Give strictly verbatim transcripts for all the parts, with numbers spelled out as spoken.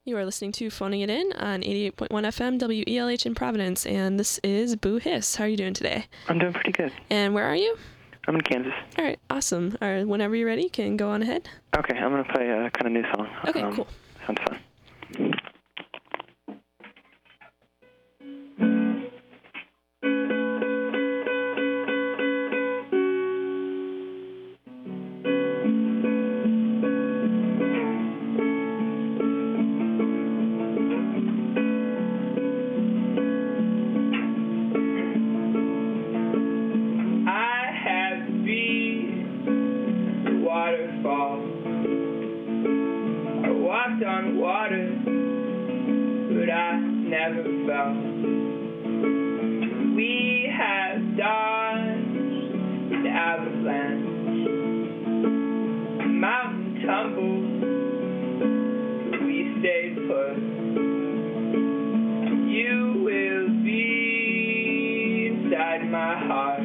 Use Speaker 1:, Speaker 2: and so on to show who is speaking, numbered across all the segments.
Speaker 1: You are listening to Phoning It In on eighty-eight point one F M W E L H in Providence, and this is Boo Hiss. How are you doing today?
Speaker 2: I'm doing pretty good.
Speaker 1: And where are you?
Speaker 2: I'm in Kansas.
Speaker 1: All right, awesome. All right, whenever you're ready, you can go on ahead.
Speaker 2: Okay, I'm going to play a kind of new song.
Speaker 1: Okay,
Speaker 2: um,
Speaker 1: cool.
Speaker 2: Sounds fun.
Speaker 3: On water, but I never fell. We have dodged the avalanche, mountain tumble, but we stayed put. You will be inside my heart,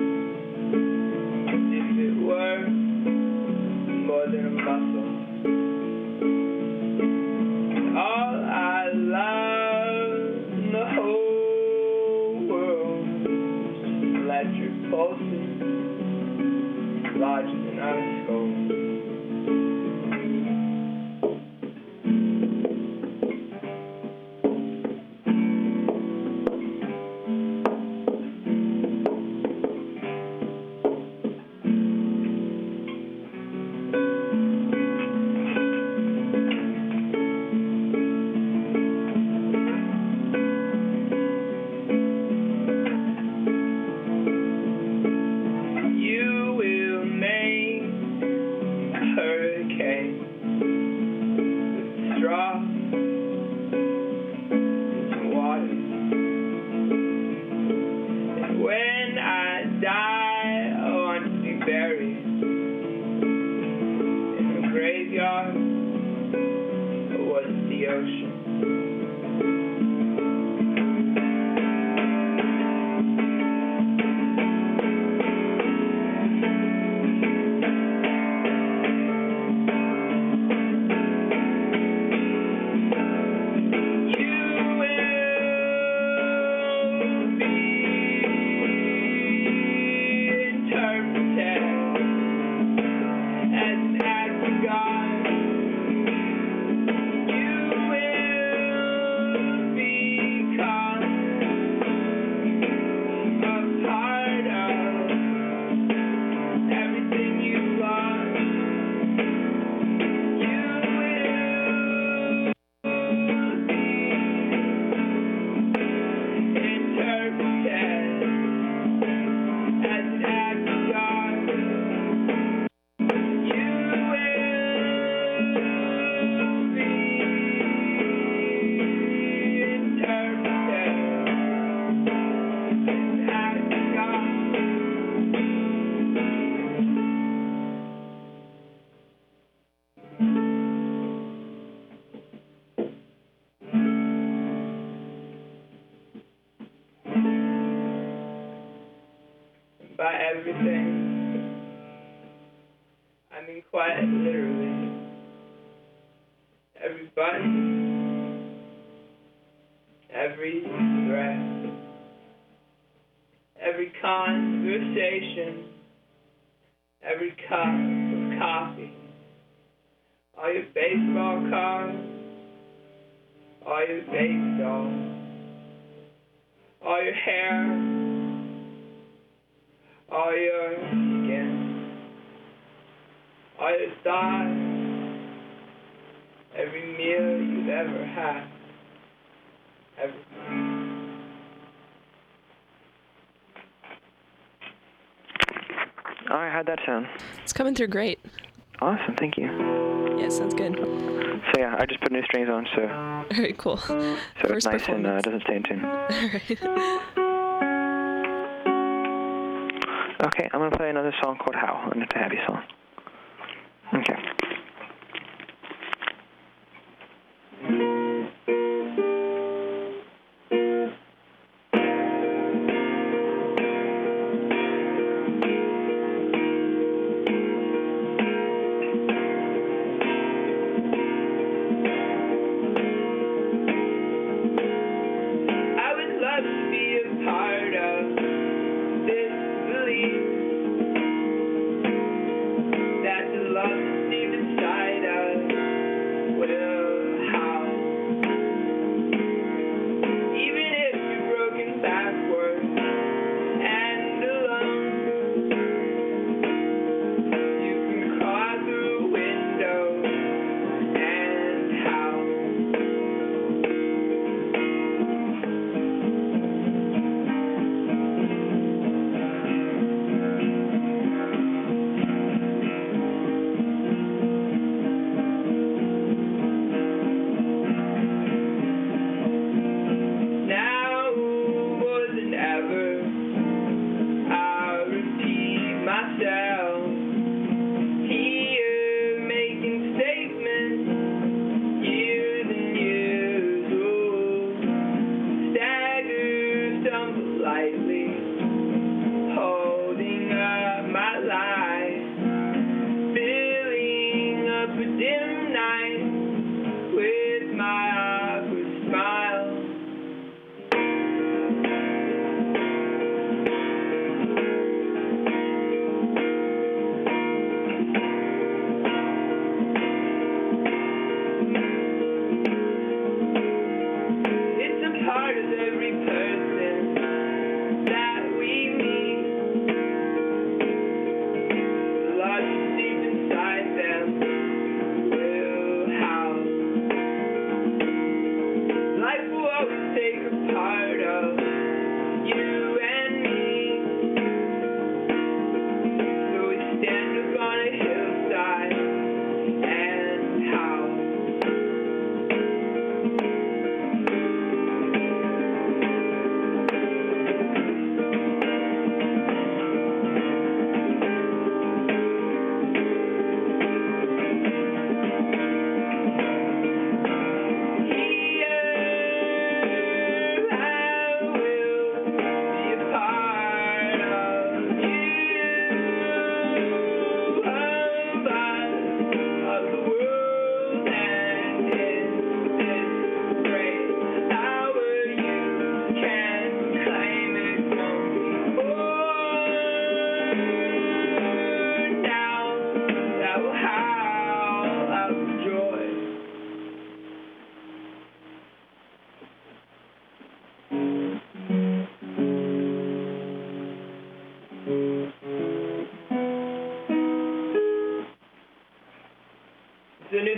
Speaker 3: as if it were more than a muscle. All I love in the whole world is electric pulses larger than our skulls. By everything, I mean quite literally. Every button, every breath, every conversation, every cup of coffee, all your baseball cards, all your baby dolls, all your hair, all your skin, all your thoughts, every meal you've ever had, everything.
Speaker 2: All right, how'd that sound?
Speaker 1: It's coming through great.
Speaker 2: Awesome, thank you.
Speaker 1: Yeah, sounds good.
Speaker 2: So yeah, I just put new strings on, so
Speaker 1: All right, cool.
Speaker 2: so
Speaker 1: First
Speaker 2: it's nice and uh,
Speaker 1: performance.
Speaker 2: doesn't stay in tune.
Speaker 1: All right.
Speaker 2: Okay, I'm gonna play another song called How, and it's a happy song. Okay.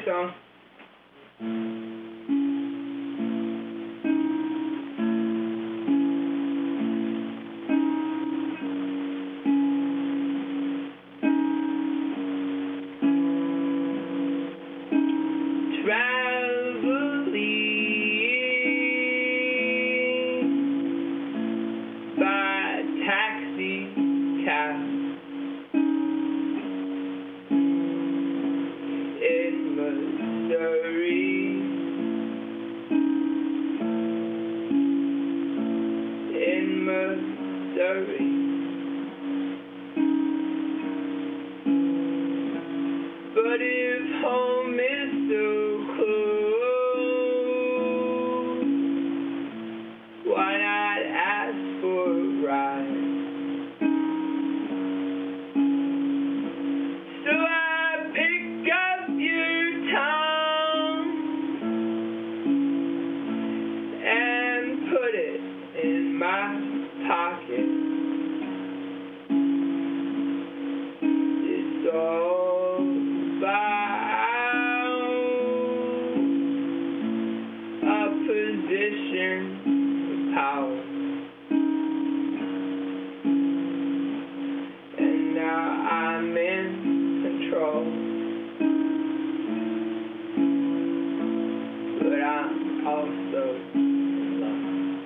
Speaker 3: song. Traveling by taxi cab in Missouri, in Missouri. But if home is so close, why not ask for a ride? So I pick up your tongue and put it in my pocket. It's all about a position of power. And now I'm in control, but I'm also alone.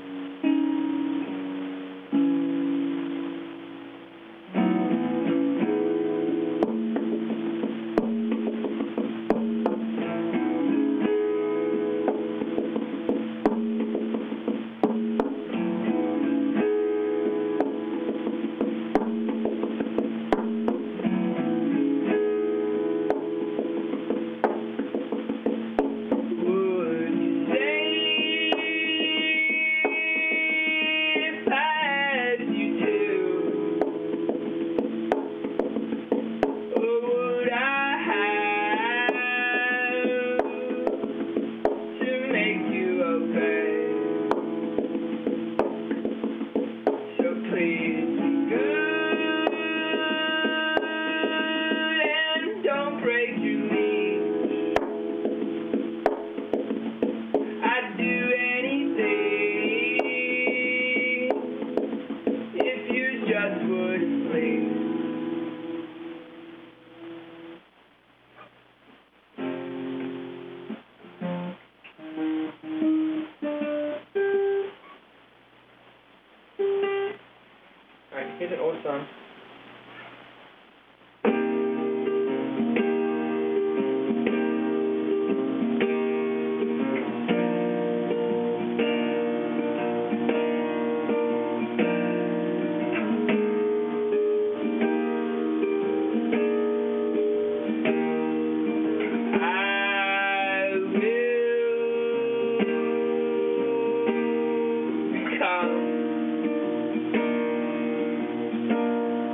Speaker 3: Would you say if I asked you to, or would I have to make you obey? So please be good and don't break your leash. I'd do anything if you just wouldn't leave. Alright, here's an old song. I will come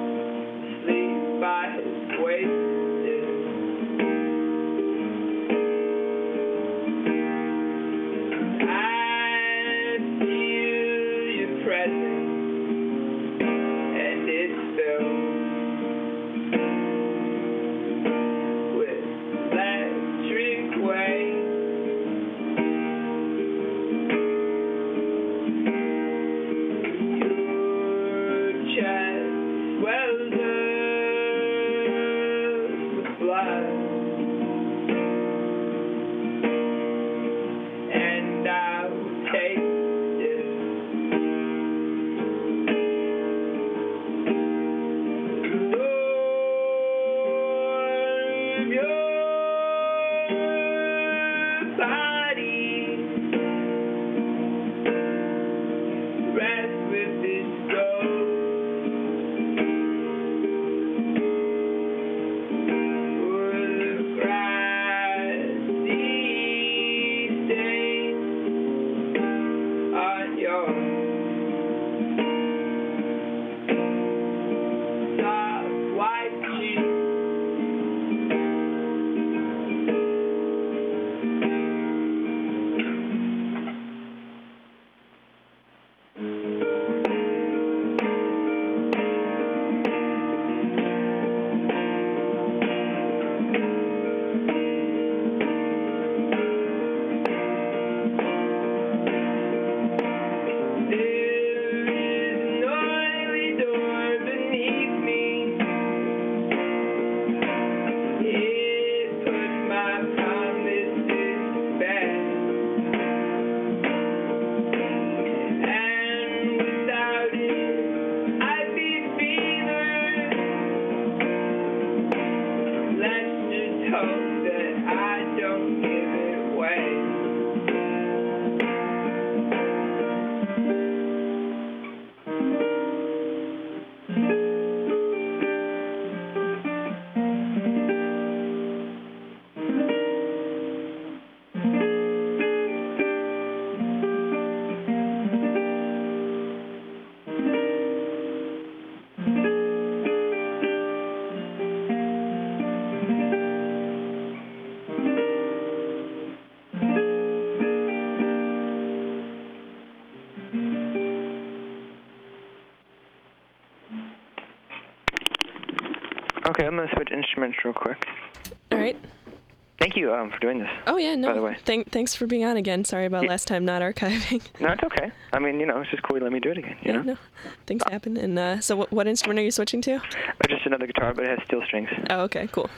Speaker 2: Okay, I'm going to switch instruments real quick.
Speaker 1: All right.
Speaker 2: Thank you um, for doing this.
Speaker 1: Oh, yeah, no.
Speaker 2: By the way.
Speaker 1: Thank, thanks for being on again. Sorry about
Speaker 2: Yeah.
Speaker 1: last time not archiving.
Speaker 2: No, it's okay. I mean, you know, it's just cool you let me do it again, you
Speaker 1: yeah,
Speaker 2: know?
Speaker 1: no. Things happen. And uh, so what, what instrument are you switching to?
Speaker 2: Or just another guitar, but it has steel strings.
Speaker 1: Oh, okay, cool.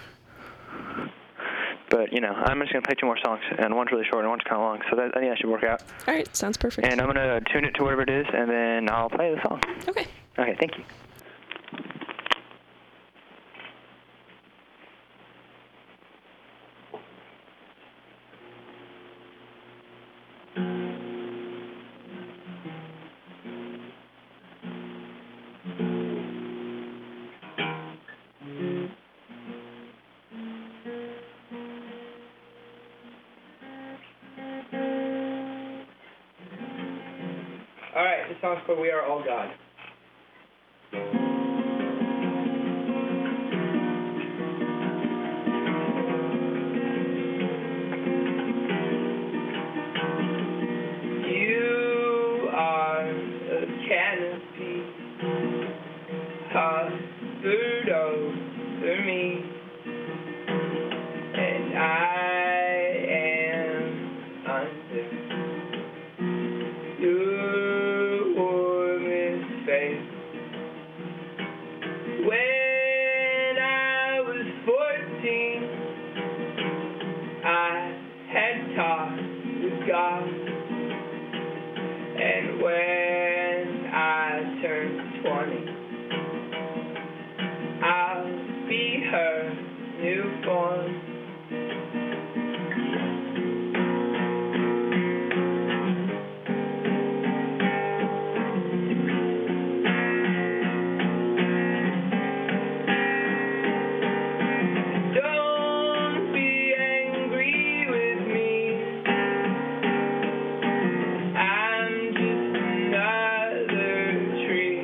Speaker 2: But, you know, I'm just going to play two more songs, and one's really short and one's kind of long, so that, I think that should work out.
Speaker 1: All right, sounds perfect.
Speaker 2: And I'm going to tune it to whatever it is, and then I'll play the song.
Speaker 1: Okay.
Speaker 2: Okay, thank you.
Speaker 3: All right, this song's called We Are All God. You are a canopy, hovered over me, and I am under your warmest face. When I was fourteen, I had talked with God. And when I turn twenty, I'll be her newborn. Don't be angry with me. I'm just another tree.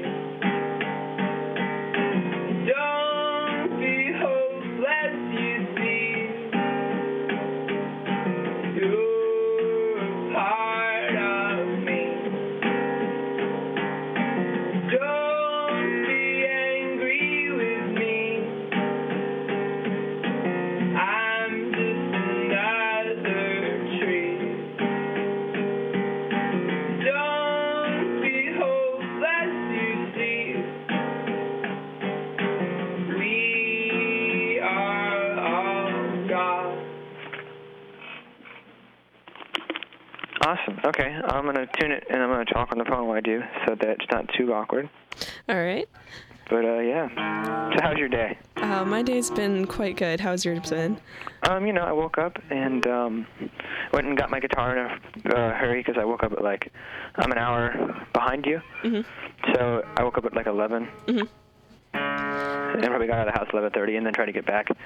Speaker 3: Don't be hopeless, you see. You're a part of me. Don't be angry with me. I'm just another tree. Don't be hopeless, you see. We are all God.
Speaker 2: Awesome. Okay, I'm going to tune it, and I'm going to talk on the phone while I do, so that it's not too awkward.
Speaker 1: All right.
Speaker 2: But, uh, yeah. So how's your day?
Speaker 1: Uh, my day's been quite good. How's yours been?
Speaker 2: Um, you know, I woke up and um, went and got my guitar in a uh, hurry because I woke up at, like, I'm an hour behind you.
Speaker 1: Mm-hmm.
Speaker 2: So I woke up at, like, eleven.
Speaker 1: Mm-hmm.
Speaker 2: And probably got out of the house at eleven thirty and then tried to get back.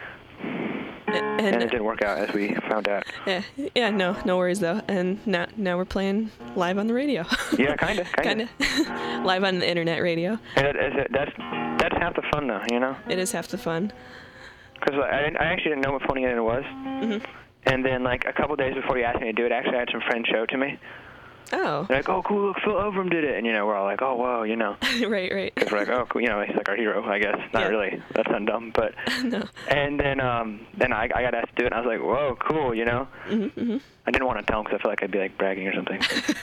Speaker 1: And,
Speaker 2: And it didn't work out, as we found out.
Speaker 1: Yeah, yeah, no, no worries though. And now, now we're playing live on the radio.
Speaker 2: Yeah, kind of, kind of.
Speaker 1: Kinda. Live on the internet radio.
Speaker 2: And it, it, that's that's half the fun, though, you know?
Speaker 1: It is half the fun.
Speaker 2: Because I, didn't- I actually didn't know what phoning it in was.
Speaker 1: Mm-hmm.
Speaker 2: And then, like, a couple days before you asked me to do it, actually I had some friends show it to me.
Speaker 1: Oh.
Speaker 2: They're like, oh, cool, look, Phil Overham did it. And, you know, we're all like, oh, whoa, you know.
Speaker 1: right, right.
Speaker 2: Because we're like, oh, cool, you know, he's like our hero, I guess. Not
Speaker 1: Yeah.
Speaker 2: really. That sounds dumb, but.
Speaker 1: No.
Speaker 2: And then um, then I, I got asked to do it, and I was like, whoa, cool, you know.
Speaker 1: Mm-hmm, mm-hmm.
Speaker 2: I didn't want to tell him because I felt like I'd be, like, bragging or something.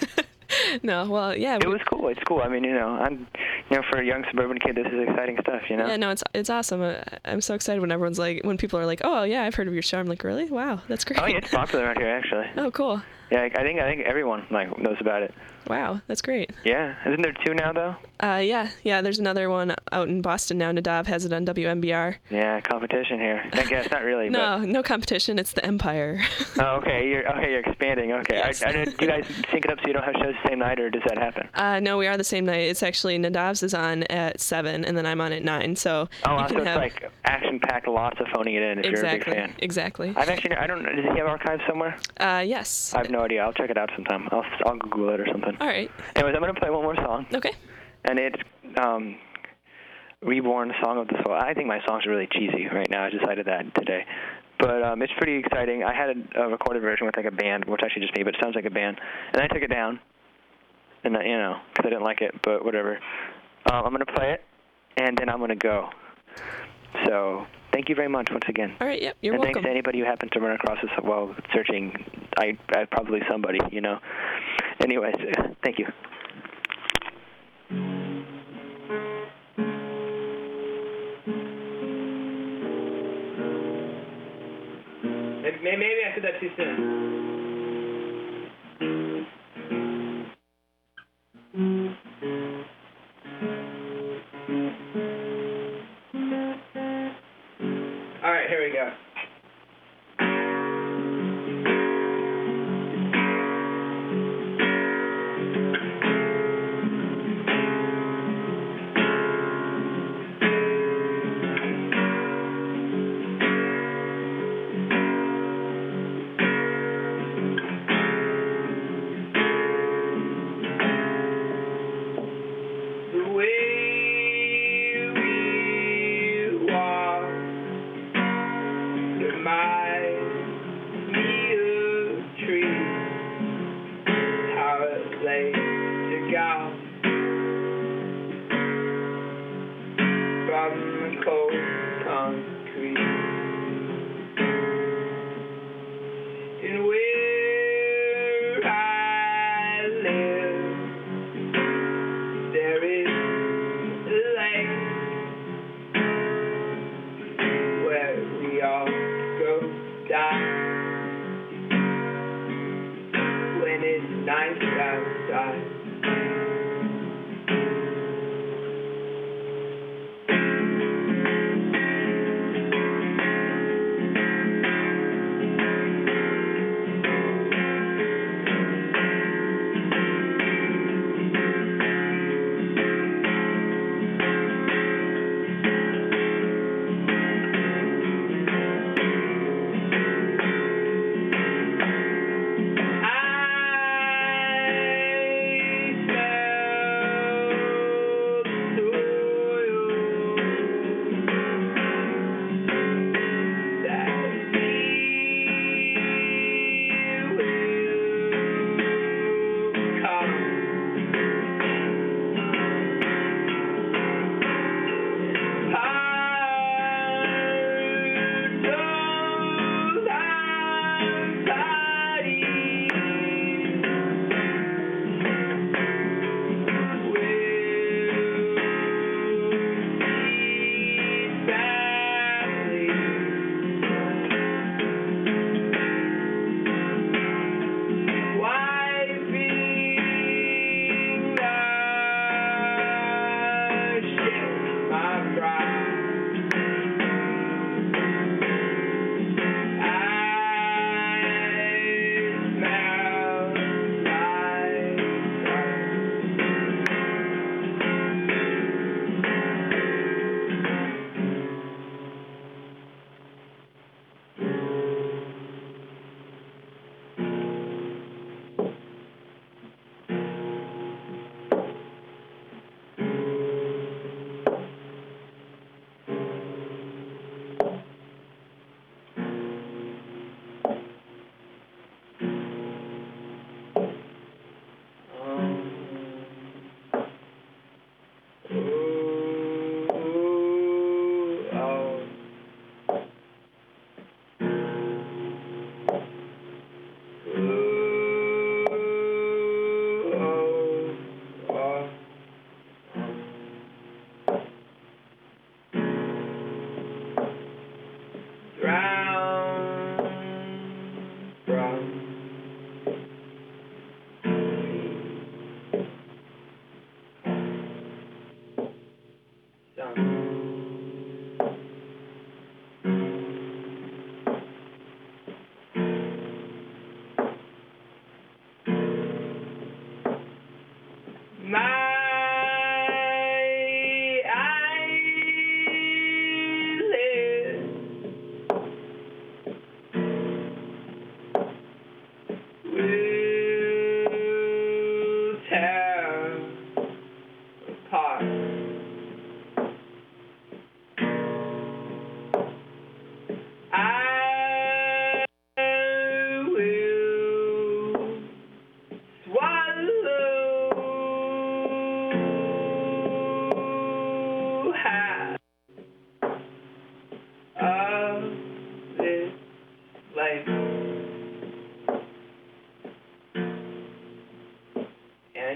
Speaker 1: No, well, yeah.
Speaker 2: It
Speaker 1: we-
Speaker 2: was cool. It's cool. I mean, you know, I'm, you know, for a young suburban kid, this is exciting stuff, you know.
Speaker 1: Yeah, no, it's it's awesome. Uh, I'm so excited when everyone's like, when people are like, oh yeah, I've heard of your show. I'm like, really? Wow, that's great.
Speaker 2: Oh yeah, it's popular around here actually.
Speaker 1: Oh, cool.
Speaker 2: Yeah, I think I think everyone like knows about it.
Speaker 1: Wow, that's great.
Speaker 2: Yeah, isn't there two now though?
Speaker 1: Uh, yeah, yeah. There's another one out in Boston now. Nadav has it on W M B R.
Speaker 2: Yeah, competition here. I guess not really.
Speaker 1: No, no competition. It's the Empire.
Speaker 2: But, oh, okay. You're okay. You're expanding. Okay.
Speaker 1: Yes.
Speaker 2: I, I, do you guys sync it up so you don't have shows the same night, or does that happen?
Speaker 1: Uh, no, we are the same night. It's actually Nadav's is on at seven, and then I'm on at nine. So
Speaker 2: Oh,
Speaker 1: you
Speaker 2: wow,
Speaker 1: can
Speaker 2: so it's
Speaker 1: have
Speaker 2: like action-packed, lots of phoning it in. If
Speaker 1: exactly,
Speaker 2: you're a big fan.
Speaker 1: exactly.
Speaker 2: I've actually. I don't. Does he have archives somewhere?
Speaker 1: Uh, yes.
Speaker 2: I have no idea. I'll check it out sometime. I'll I'll Google it or something.
Speaker 1: All right.
Speaker 2: Anyways, I'm gonna play one more song.
Speaker 1: Okay.
Speaker 2: And it's um, Reborn, Song of the Soul. I think my songs are really cheesy right now. I decided that today. But um, it's pretty exciting. I had a, a recorded version with like a band, which actually just me, but it sounds like a band. And I took it down, and I, you know, because I didn't like it, but whatever. Um, I'm going to play it, and then I'm going to go. So thank you very much once again.
Speaker 1: All right, yep, you're
Speaker 2: and
Speaker 1: welcome.
Speaker 2: thanks to anybody who happened to run across this while searching. I, I probably somebody, you know. Anyways, thank you. Maybe I said that too soon. All right, here we go.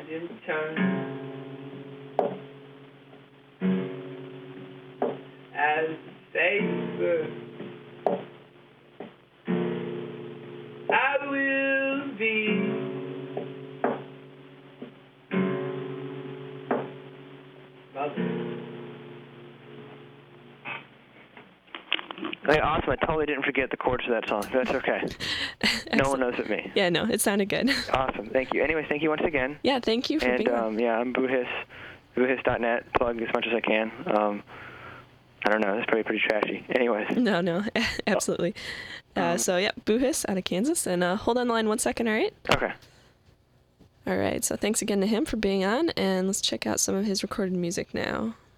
Speaker 3: in turn. As safer, I will be.
Speaker 2: Hey, awesome. I totally didn't forget the chords to that song. That's okay. No one knows but me.
Speaker 1: Yeah, no, it sounded good.
Speaker 2: Awesome. Thank you. Anyways, thank you once again.
Speaker 1: Yeah, thank you for
Speaker 2: and,
Speaker 1: being on.
Speaker 2: um, yeah, I'm Boo Hiss, boo hiss dot net. Plug as much as I can. Um, I don't know. That's probably pretty trashy. Anyways.
Speaker 1: No, no, absolutely. Uh,
Speaker 2: Um,
Speaker 1: so, yeah, Boo Hiss out of Kansas. And uh, hold on the line one second, all right?
Speaker 2: Okay.
Speaker 1: All right, so thanks again to him for being on, and let's check out some of his recorded music now.